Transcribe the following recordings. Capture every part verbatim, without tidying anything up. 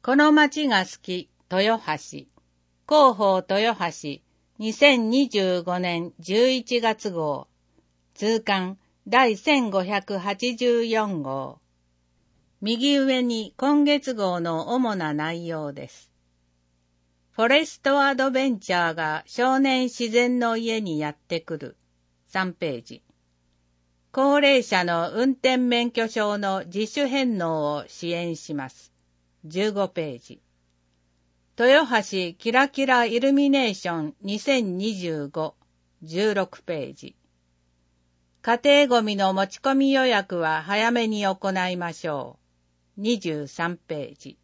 この街が好き、豊橋。広報豊橋、にせんにじゅうごねんじゅういちがつ号。通刊第せんごひゃくはちじゅうよん号。右上に今月号の主な内容です。フォレストアドベンチャーが少年自然の家にやってくる。さんページ。高齢者の運転免許証の自主返納を支援します。じゅうごページ。豊橋キラキライルミネーションにせんにじゅうご、じゅうろくページ。家庭ごみの持ち込み予約は早めに行いましょう。にじゅうさんページ。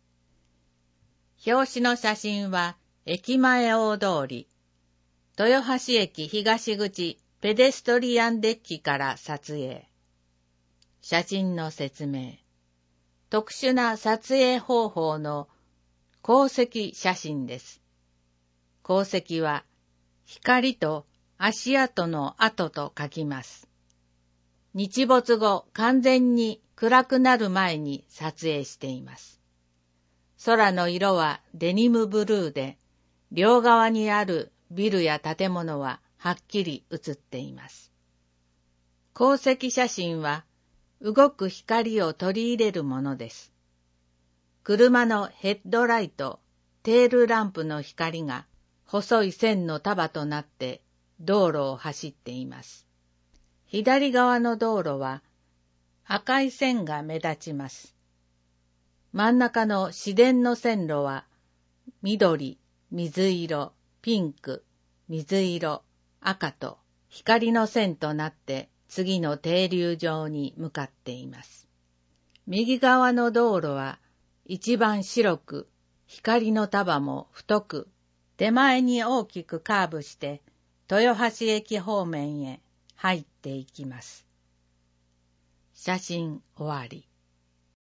表紙の写真は駅前大通り。豊橋駅東口ペデストリアンデッキから撮影。写真の説明。特殊な撮影方法の光石写真です。光石は光と足跡の跡と書きます。日没後完全に暗くなる前に撮影しています。空の色はデニムブルーで、両側にあるビルや建物ははっきり写っています。光石写真は動く光を取り入れるものです。車のヘッドライト、テールランプの光が細い線の束となって道路を走っています。左側の道路は赤い線が目立ちます。真ん中の市電の線路は緑、水色、ピンク、水色、赤と光の線となって次の停留場に向かっています。右側の道路は一番白く、光の束も太く、手前に大きくカーブして豊橋駅方面へ入っていきます。写真終わり。